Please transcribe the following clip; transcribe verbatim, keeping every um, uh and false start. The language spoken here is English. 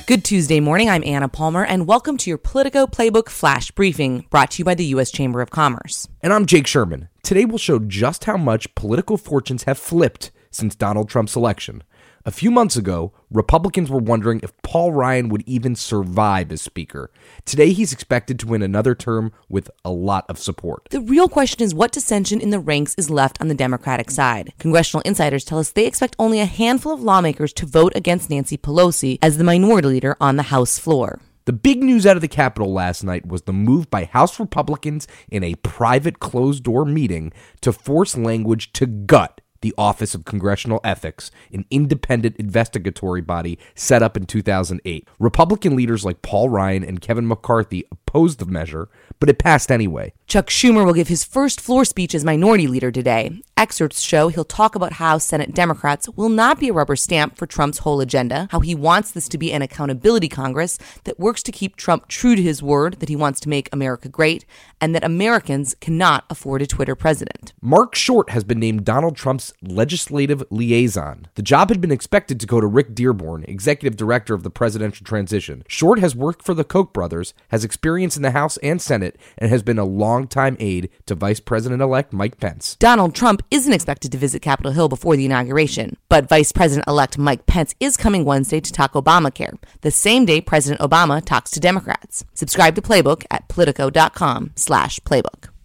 Good Tuesday morning, I'm Anna Palmer, and welcome to your Politico Playbook Flash Briefing, brought to you by the U S Chamber of Commerce. And I'm Jake Sherman. Today we'll show just how much political fortunes have flipped since Donald Trump's election. A few months ago, Republicans were wondering if Paul Ryan would even survive as Speaker. Today, he's expected to win another term with a lot of support. The real question is what dissension in the ranks is left on the Democratic side. Congressional insiders tell us they expect only a handful of lawmakers to vote against Nancy Pelosi as the minority leader on the House floor. The big news out of the Capitol last night was the move by House Republicans in a private closed-door meeting to force language to gut the Office of Congressional Ethics, an independent investigatory body set up in two thousand eight. Republican leaders like Paul Ryan and Kevin McCarthy opposed the measure, but it passed anyway. Chuck Schumer will give his first floor speech as minority leader today. Excerpts show he'll talk about how Senate Democrats will not be a rubber stamp for Trump's whole agenda, how he wants this to be an accountability Congress that works to keep Trump true to his word that he wants to make America great, and that Americans cannot afford a Twitter president. Mark Short has been named Donald Trump's legislative liaison. The job had been expected to go to Rick Dearborn, executive director of the presidential transition. Short has worked for the Koch brothers, has experience in the House and Senate, and has been a longtime aide to Vice President-elect Mike Pence. Donald Trump isn't expected to visit Capitol Hill before the inauguration, but Vice President-elect Mike Pence is coming Wednesday to talk Obamacare, the same day President Obama talks to Democrats. Subscribe to Playbook at politico.com slash playbook.